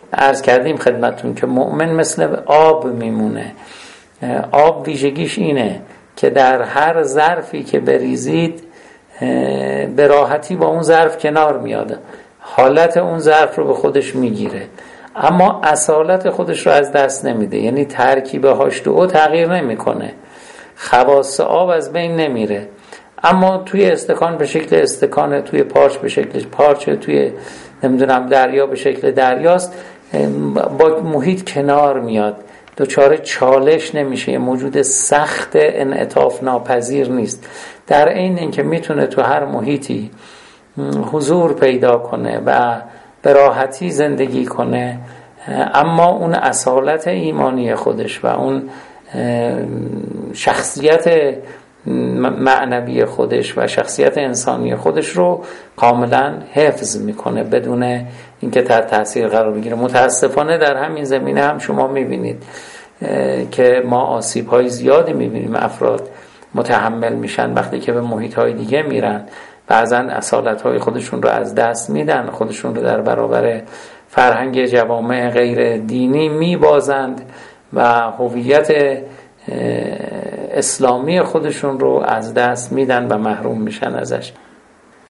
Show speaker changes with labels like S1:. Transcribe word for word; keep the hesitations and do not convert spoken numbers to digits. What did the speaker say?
S1: عرض کردیم خدمتون که مؤمن مثل آب میمونه. آب ویژگیش اینه که در هر ظرفی که بریزید به راحتی با اون ظرف کنار میاد، حالت اون ظرف رو به خودش میگیره، اما اصالت خودش رو از دست نمیده. یعنی ترکیب هاش تو تغییر نمیکنه، خواص آب از بین نمیره، اما توی استکان به شکل استکانه، توی پارچ به شکل پارچه، توی نمیدونم دریا به شکل دریاست، با محیط کنار میاد، دچار چالش نمیشه، یه موجود سخت انعطاف ناپذیر نیست، در عین اینکه میتونه تو هر محیطی حضور پیدا کنه و به راحتی زندگی کنه، اما اون اصالت ایمانی خودش و اون شخصیت معنوی خودش و شخصیت انسانی خودش رو کاملا حفظ میکنه بدون اینکه تحت تاثیر قرار بگیره. متاسفانه در همین زمینه هم شما میبینید که ما آسیب‌های زیادی میبینیم، افراد متحمل میشن وقتی که به محیط‌های دیگه میرن، بعضا اصالت‌های خودشون رو از دست میدن، خودشون رو در برابر فرهنگ جوامع غیر دینی میبازند و هویت اسلامی خودشون رو از دست میدن و محروم میشن ازش.